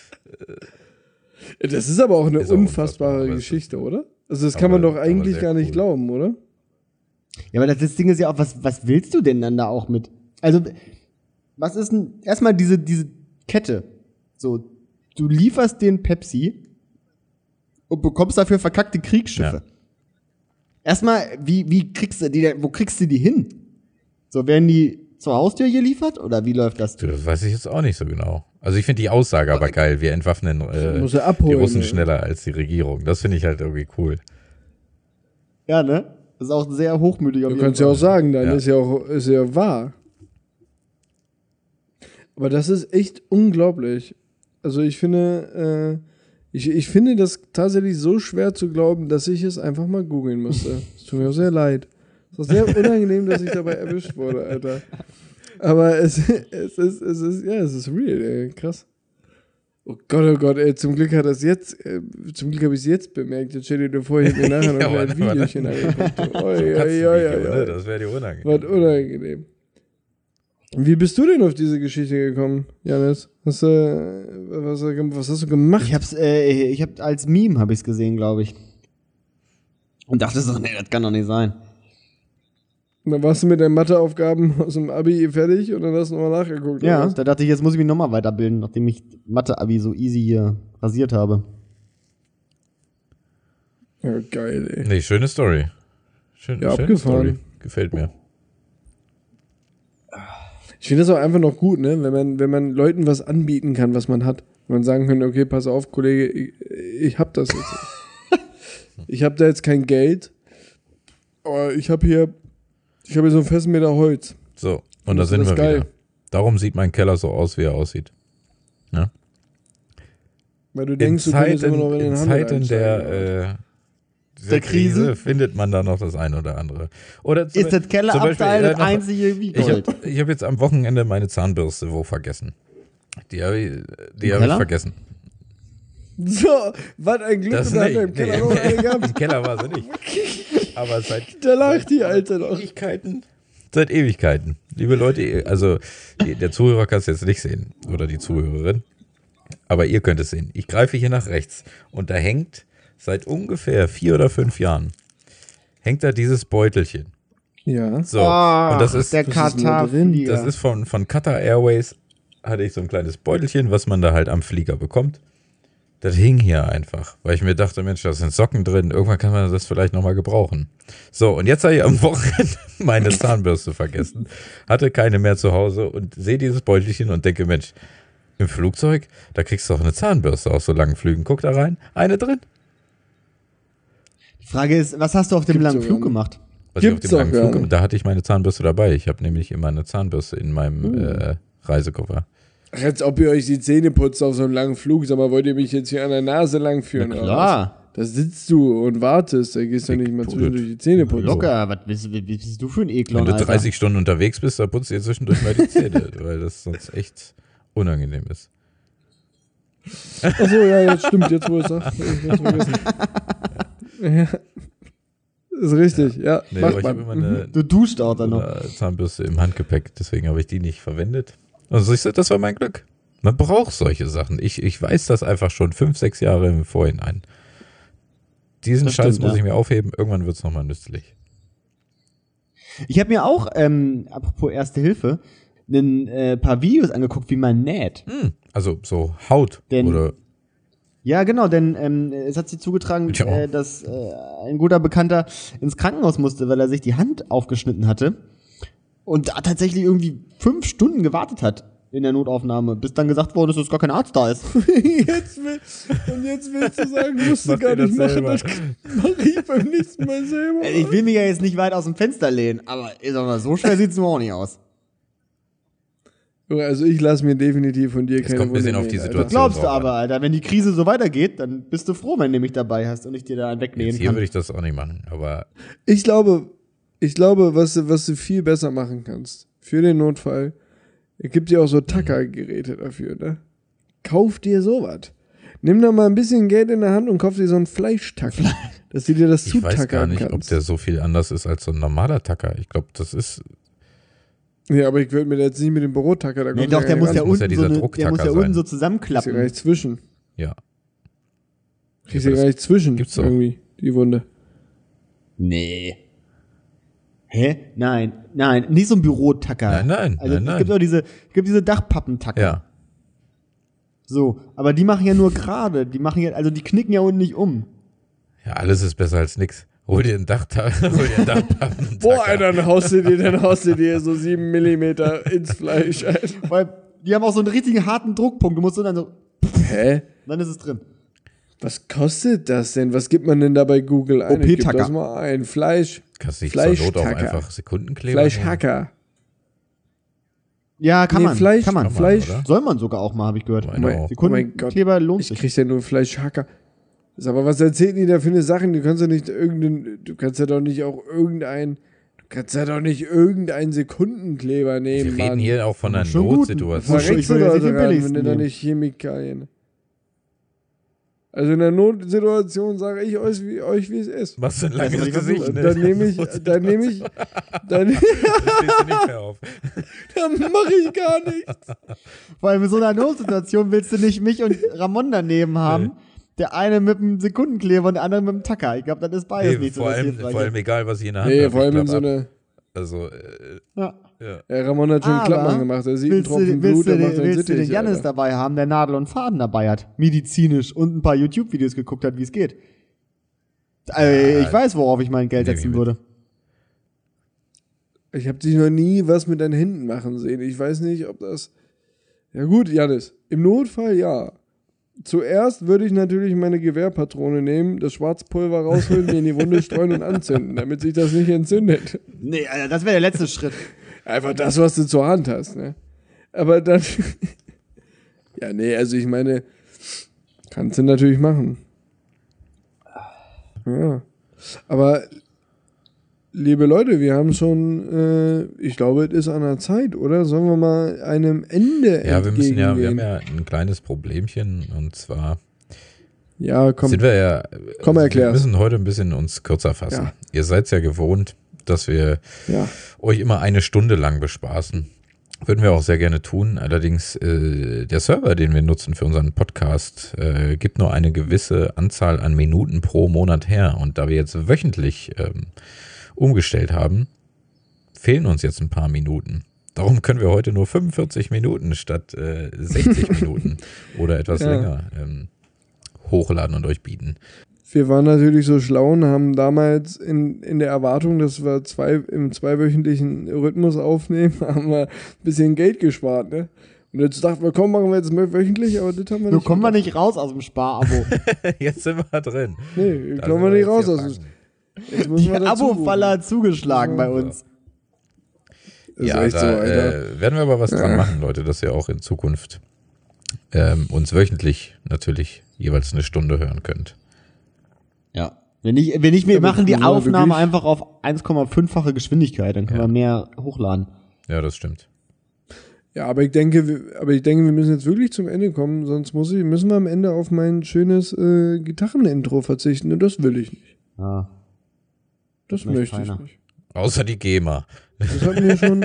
Das ist aber auch eine Ist auch unfassbare unfassbar, aber es Geschichte, oder? Also das kann aber- man doch aber eigentlich sehr gar nicht cool. glauben, oder? Ja, aber das, das Ding ist ja auch, was, was willst du denn dann da auch mit? Also, was ist denn, erstmal diese, diese Kette. So, du lieferst den Pepsi und bekommst dafür verkackte Kriegsschiffe. Ja. Erstmal, wie, wie kriegst du die, wo kriegst du die hin? So, werden die zur Haustür geliefert oder wie läuft das? Du, das weiß ich jetzt auch nicht so genau. Also ich finde die Aussage aber geil. Wir entwaffnen äh, Muss er abholen, die Russen ne? schneller als die Regierung. Das finde ich halt irgendwie cool. Ja, ne? Das ist auch sehr hochmütig. auf Du jeden kannst ja Fall. auch sagen, dann Ja. ist ja auch ist ja wahr. Aber das ist echt unglaublich. Also ich finde, äh, ich, ich finde das tatsächlich so schwer zu glauben, dass ich es einfach mal googeln musste. Es tut mir auch sehr leid. Es ist sehr unangenehm, dass ich dabei erwischt wurde, Alter. Aber es, es ist, es ist, ja, es ist real, ey. Krass. Oh Gott, oh Gott, ey, zum Glück hat das jetzt, äh, zum Glück habe ich es jetzt bemerkt. Jetzt stell dir vor, ich hätte mir nachher noch Ja, mal ein aber- Videochen angeguckt. Oi, oi, oi, Katzenvideo, oi, ne? oi. Das wäre dir unangenehm. Was unangenehm. Wie bist du denn auf diese Geschichte gekommen, Janis? Hast, äh, was, was hast du gemacht? Ich hab's, äh, ich hab als Meme habe ich's gesehen, glaube ich. Und dachte so, nee, das kann doch nicht sein. Und dann warst du mit deinen Matheaufgaben aus dem Abi fertig und dann hast du nochmal nachgeguckt. Ja, oder was? da dachte ich, jetzt muss ich mich nochmal weiterbilden, nachdem ich Mathe-Abi so easy hier rasiert habe. Ja, geil, ey. Nee, schöne Story. Schön, Ja, schöne abgefahren. Story. Gefällt mir. Ich finde das auch einfach noch gut, ne? Wenn man, wenn man Leuten was anbieten kann, was man hat. Wenn man sagen kann, okay, pass auf, Kollege, ich, ich hab das jetzt. Ich hab da jetzt kein Geld, aber ich hab hier, ich habe hier so einen festen Meter Holz. So, und da Findest du sind das wir geil? wieder. Darum sieht mein Keller so aus, wie er aussieht. Ja? Weil du In denkst, du könntest Zeiten, immer noch in den in Handel Zeiten der, einsteigen. äh, dieser Der Krise? Krise findet man da noch das ein oder andere. Oder zum Ist das zum Kellerabteil Beispiel, das äh, noch- einzige wie Ich Gold? habe ich hab jetzt am Wochenende meine Zahnbürste wo vergessen. Die habe ich, die Im hab ich Keller? vergessen. So, was ein Glück, Das und da hat nicht. er im Keller Nee, noch eine gehabt. Im Keller war sie nicht. Aber seit, Da lacht die Alte noch. Ewigkeiten. Seit Ewigkeiten. Liebe Leute, also die, der Zuhörer kann es jetzt nicht sehen. Oder die Zuhörerin. Aber ihr könnt es sehen. Ich greife hier nach rechts. Und da hängt seit ungefähr vier oder fünf Jahren hängt da dieses Beutelchen. Ja. So. Ah, und das ist, der was ist denn da drin? Katar-Flieger. das ist von, von Qatar Airways. Hatte ich so ein kleines Beutelchen, was man da halt am Flieger bekommt. Das hing hier einfach, weil ich mir dachte, Mensch, da sind Socken drin, irgendwann kann man das vielleicht nochmal gebrauchen. So, und jetzt habe ich am Wochenende meine Zahnbürste vergessen, hatte keine mehr zu Hause und sehe dieses Beutelchen und denke, Mensch, im Flugzeug, da kriegst du doch eine Zahnbürste aus so langen Flügen. Guck da rein, eine drin. Die Frage ist, was hast du auf dem Gibt's langen sogar Flug nicht. gemacht? Was ich auf Gibt's dem langen doch gar Flug, nicht. da hatte ich meine Zahnbürste dabei. Ich habe nämlich immer eine Zahnbürste in meinem äh, Reisekoffer. Ach, als ob ihr euch die Zähne putzt auf so einem langen Flug. Sag mal, wollt ihr mich jetzt hier an der Nase lang führen? Na oder klar. was? Da sitzt du und wartest, da gehst du Dick nicht mal Pudel. zwischendurch die Zähne putzen. Locker, was bist, wie bist du für ein Wenn Eklon, du Alter? dreißig Stunden unterwegs bist, da putzt ihr zwischendurch mal die Zähne, weil das sonst echt unangenehm ist. Achso, ja, jetzt stimmt, jetzt wo es sagt. Ich hab's vergessen. Ja. Ist richtig, ja. Nee, macht aber ich habe man. immer eine, Du duscht auch dann noch. eine Zahnbürste im Handgepäck, deswegen habe ich die nicht verwendet. Und siehst du, das war mein Glück. Man braucht solche Sachen. Ich, ich weiß das einfach schon fünf, sechs Jahre im Vorhinein. Diesen Das Scheiß stimmt, muss ja. ich mir aufheben, irgendwann wird es nochmal nützlich. Ich habe mir auch, ähm, apropos Erste Hilfe, ein äh, paar Videos angeguckt, wie man näht. Hm, also so Haut Denn- oder Ja, genau, denn ähm, es hat sich zugetragen, Tja. äh, dass äh, ein guter Bekannter ins Krankenhaus musste, weil er sich die Hand aufgeschnitten hatte und da tatsächlich irgendwie fünf Stunden gewartet hat in der Notaufnahme, bis dann gesagt worden ist, dass gar kein Arzt da ist. Jetzt will, und jetzt willst du sagen, musst du Macht gar ihr das nicht machen, selber? das mach ich beim nächsten Mal selber. Äh, Ich will mich ja jetzt nicht weit aus dem Fenster lehnen, aber ich sag mal, so schwer sieht's nur auch nicht aus. Also ich lasse mir definitiv von dir Es keine kommt ein bisschen Wunde auf die nähen, Alter. Situation Glaubst du drauf an. aber, Alter, wenn die Krise so weitergeht, dann bist du froh, wenn du mich dabei hast und ich dir da einen wegnähen Jetzt hier kann. würde ich das auch nicht machen, aber Ich glaube, ich glaube, was du, was du viel besser machen kannst, für den Notfall, es gibt ja auch so Tackergeräte dafür, ne? Kauf dir sowas. Nimm da mal ein bisschen Geld in der Hand und kauf dir so einen Fleischtacker, dass du dir das ich weiß gar zutackern nicht, ob kannst. der so viel anders ist als so ein normaler Tacker. Ich glaube, das ist Ja, aber ich würde mir jetzt nicht mit dem Bürotacker, da Nee, kommst doch, du der gar muss nicht ja ran. muss ja unten so, dieser eine, der Drucktacker muss ja sein. unten so Kriegst du gar zusammenklappen. nicht zwischen. ja. Kriegst Ja, du das gar nicht zwischen, gibt's doch. irgendwie, die Wunde. Nee. Hä? Nein, nein, nicht so ein Bürotacker. Nein, nein, also nein, es nein. gibt auch diese, es gibt diese Dachpappentacker. Ja. So, aber die machen ja nur gerade, die machen ja, also die knicken ja unten nicht um. Ja, alles ist besser als nix. Hol dir ein Dachta- hol dir ein Dachpappen. Boah, Alter, dann haust du dir, dann haust du dir so sieben Millimeter ins Fleisch, Alter. Weil die haben auch so einen richtigen harten Druckpunkt. Du musst so dann so, Hä? dann ist es drin. Was kostet das denn? Was gibt man denn da bei Google ein? O P-Tacker. Ich geb das mal ein. Fleisch. Kannst du nicht zur Not auch Fleischtacker. einfach Sekundenkleber nehmen? Fleischhacker. Ja, kann Nee, man. Fleisch- kann man. Kann man, Fleisch oder? soll man sogar auch mal, habe ich gehört. Meine auch. Oh mein Gott. Sekundenkleber lohnt Ich sich. krieg ja nur Fleischhacker. Das ist aber was erzählen die da für eine Sachen? Du kannst ja nicht irgendein, du kannst ja doch nicht auch irgendein, du kannst ja doch nicht irgendeinen Sekundenkleber nehmen, Wir reden Mann. hier auch von einer Schon gut. Notsituation. Verrückt. Verreckst du Ich will da jetzt nicht den dran, billigsten wenn du da nehmen. nicht Chemikalien. Also in der Notsituation sage ich euch, wie, euch, wie es ist. Machst du ein Also, langes ich Gesicht, versuche- ne? Dann nehme ich, dann nehme ich, dann, Da stehst du nicht mehr auf. dann mache ich gar nichts. Vor allem in so einer Notsituation willst du nicht mich und Ramon daneben haben. Nee. Der eine mit dem Sekundenkleber und der andere mit dem Tacker. Ich glaube, das ist beides Nee, nicht so vor, das allem, Hilfreiche. vor allem egal, was ich in der Hand Nee, habe. vor allem ich in so klapp ab. eine, Also, äh, Ja. ja. ja, Ramon hat schon einen Aber Klappmann gemacht. Er sieht einen Willst du, Tropfen willst Blut, du, der den, macht einen willst du den Sittich, Jannis Alter. dabei haben, der Nadel und Faden dabei hat? Medizinisch und ein paar YouTube-Videos geguckt hat, wie es geht. Äh, Ja, ich weiß, worauf ich mein Geld nehm ich setzen mit. würde. Ich habe dich noch nie was mit deinen Händen machen sehen. Ich weiß nicht, ob das. Ja, gut, Janis. Im Notfall ja. Zuerst würde ich natürlich meine Gewehrpatrone nehmen, das Schwarzpulver rausholen, mir in die Wunde streuen und anzünden, damit sich das nicht entzündet. Nee, Alter, das wäre der letzte Schritt. Einfach das, was du zur Hand hast, ne? Aber dann. Ja, nee, also ich meine, kannst du natürlich machen. Ja. Aber, liebe Leute, wir haben schon, äh, ich glaube, es ist an der Zeit, oder? Sollen wir mal einem Ende ja, wir müssen ja, wir haben entgegengehen? ja ein kleines Problemchen und zwar Ja, komm. sind wir ja, Komm, wir erklär's. müssen heute ein bisschen uns kürzer fassen. Ja. Ihr seid ja gewohnt, dass wir Ja. euch immer eine Stunde lang bespaßen. Würden wir auch sehr gerne tun. Allerdings, äh, der Server, den wir nutzen für unseren Podcast, äh, gibt nur eine gewisse Anzahl an Minuten pro Monat her. Und da wir jetzt wöchentlich ähm, umgestellt haben, fehlen uns jetzt ein paar Minuten. Darum können wir heute nur fünfundvierzig Minuten statt äh, sechzig Minuten oder etwas Ja. länger ähm, hochladen und euch bieten. Wir waren natürlich so schlau und haben damals in, in der Erwartung, dass wir zwei, im zweiwöchentlichen Rhythmus aufnehmen, haben wir ein bisschen Geld gespart, ne? Und jetzt dachten wir, komm, machen wir jetzt mal wöchentlich, aber das haben wir So nicht. kommen wir gemacht. nicht raus aus dem Sparabo. Jetzt sind wir drin. Nee, Da kommen sind wir nicht jetzt raus. hier aus dem- fangen. Jetzt müssen Die wir dazu Abo-Falle hat zugeschlagen bei uns. Das ist Ja, echt da so, Alter. äh, werden wir aber was dran Ja. machen, Leute, dass ihr auch in Zukunft ähm, uns wöchentlich natürlich jeweils eine Stunde hören könnt. Ja. Wenn nicht, wenn nicht, wir Ja, machen die wir- wir- Aufnahme wirklich- einfach auf eins Komma fünffache Geschwindigkeit, dann können Ja. wir mehr hochladen. Ja, das stimmt. Ja, aber ich denke, wir, aber ich denke, wir müssen jetzt wirklich zum Ende kommen, sonst muss ich, müssen wir am Ende auf mein schönes äh, Gitarrenintro verzichten und das will ich nicht. Ah. Das möchte möchte ich keiner. nicht. Außer die GEMA. Das hatten wir schon.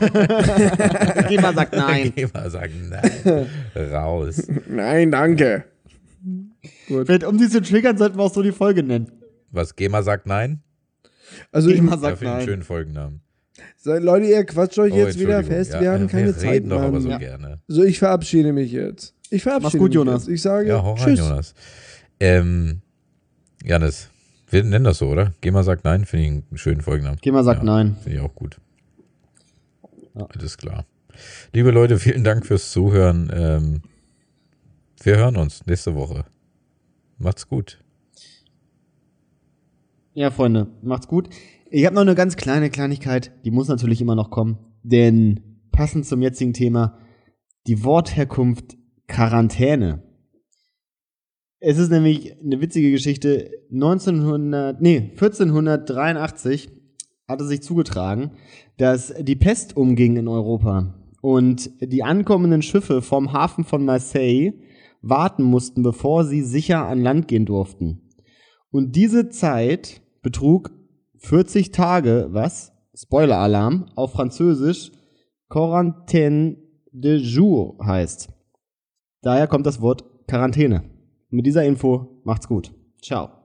GEMA sagt nein. GEMA sagt nein. Raus. Nein, danke. Gut. Vielleicht, um sie zu triggern, sollten wir auch so die Folge nennen. Was, GEMA sagt nein? Also, ich, GEMA Ja, sagt finde ich einen nein. schönen Folgennamen. Seid- Leute, ihr quatscht euch Oh, jetzt wieder Entschuldigung. fest. Ja, wir haben äh, keine wir Zeit, reden doch aber Mann. so Ja. gerne. So, ich verabschiede mich jetzt. Ich verabschiede gut, mich Jonas. jetzt. Ich sage Ja, hau rein, Tschüss. Jonas. Ähm, Janis, wir nennen das so, oder? GEMA sagt nein, finde ich einen schönen Folgennamen. GEMA sagt Ja, nein. Finde ich auch gut. Ja. Alles klar. Liebe Leute, vielen Dank fürs Zuhören. Ähm, wir hören uns nächste Woche. Macht's gut. Ja, Freunde, macht's gut. Ich habe noch eine ganz kleine Kleinigkeit, die muss natürlich immer noch kommen, denn passend zum jetzigen Thema, die Wortherkunft Quarantäne. Es ist nämlich eine witzige Geschichte. neunzehnhundert, nee, vierzehnhundertdreiundachtzig hatte sich zugetragen, dass die Pest umging in Europa und die ankommenden Schiffe vom Hafen von Marseille warten mussten, bevor sie sicher an Land gehen durften. Und diese Zeit betrug vierzig Tage, was? Spoiler-Alarm, auf Französisch Quarantaine de jour heißt. Daher kommt das Wort Quarantäne. Mit dieser Info macht's gut. Ciao.